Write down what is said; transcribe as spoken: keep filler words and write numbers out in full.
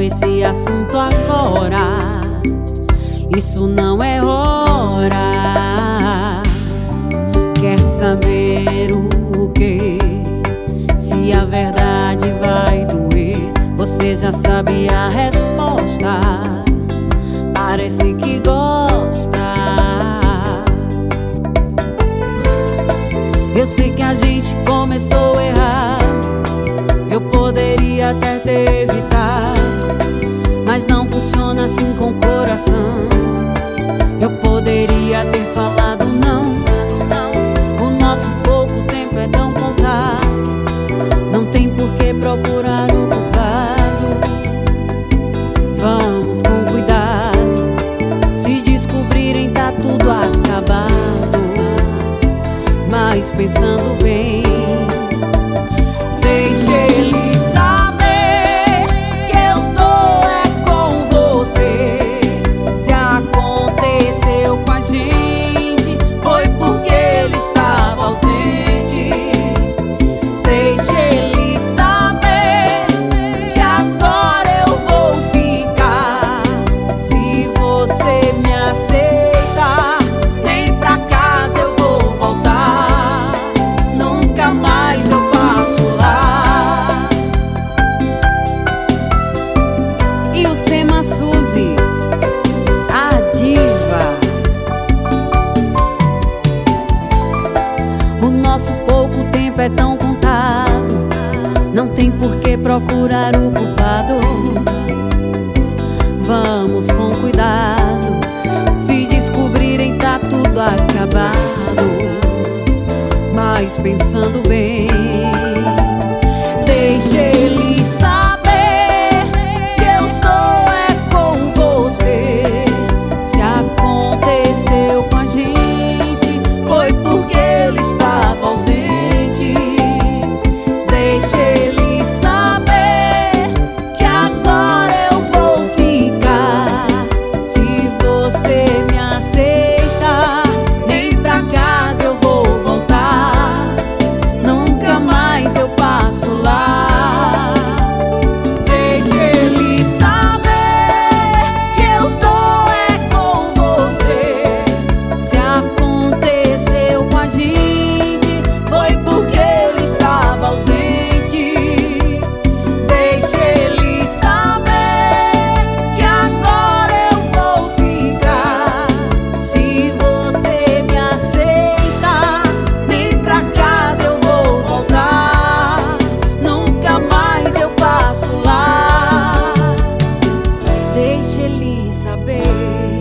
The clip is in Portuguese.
nesse assunto agora. Isso não é hora. Quer saber o que? Se a verdade vai doer, você já sabe a resposta. Parece que gosta. Eu sei que a gente começou errado. Eu poderia até ter evitado, mas não funciona assim com o coração. Eu poderia ter falado não. O nosso pouco tempo é tão contado. Não tem por que procurar o culpado. Vamos com cuidado. Se descobrirem tá tudo acabado. Mas pensando bem, deixe ele saber que eu tô é com você. Se aconteceu com a gente, foi porque ele estava ausente. Deixe ele saber que agora eu vou ficar. Se você me aceitar, nem pra casa eu vou voltar. Nunca mais eu passo lá. E o Sema Suzy, a diva. O nosso pouco tempo é tão contado. Não tem por que procurar o culpado. Vamos com cuidado. Se descobrirem tá tudo acabado. Mas pensando bem, deixe ele saber que eu tô é com você. Se aconteceu com a gente, foi porque ele estava ausente. Deixe ele saber que agora eu vou ficar. Se você me aceitar, nem pra casa eu vou voltar. Nunca mais eu passo lá. Deixe ele saber que eu tô é com você. Se aconteceu com a gente, foi porque ele estava ausente. Deixe ele saber que agora eu vou ficar. Se você me aceitar, nem pra casa eu vou voltar. Nunca mais eu passo lá. Deixe ele saber.